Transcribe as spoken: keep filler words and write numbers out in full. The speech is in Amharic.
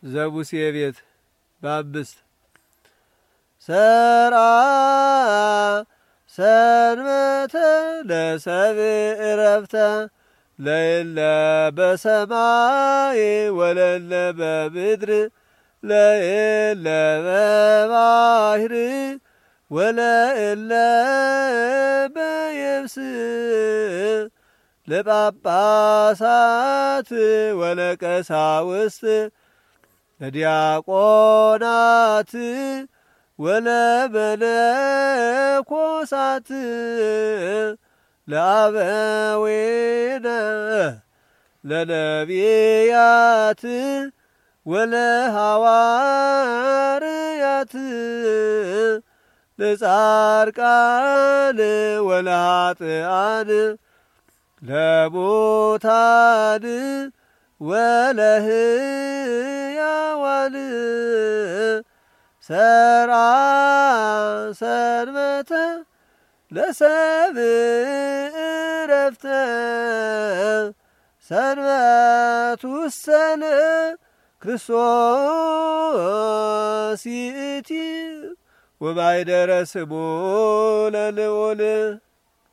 ዘሙሴ ቤት በአምስት ሰርአ ሰንበተ ለሰብእ ዕረፍተ ለእለ በሰማይ ወለለ በምድር ለእለ በባሕር ወለእለ በየብስ ለጳጳሳት ወለቀሳውስት ለዲያቆናት ወለመነኮሳት ለአበዊነ ለነቢያት ወለሐዋርያት ለጻድቃን ወለኃጥኣን ለሙታን ወለሕያዋን ሰርአ ሰንበተ ለሰብእ ዕረፍተ ሰንበቱሰ ለክርስቶስ ይእቲ ወማኅደረ ስሙ ለልዑል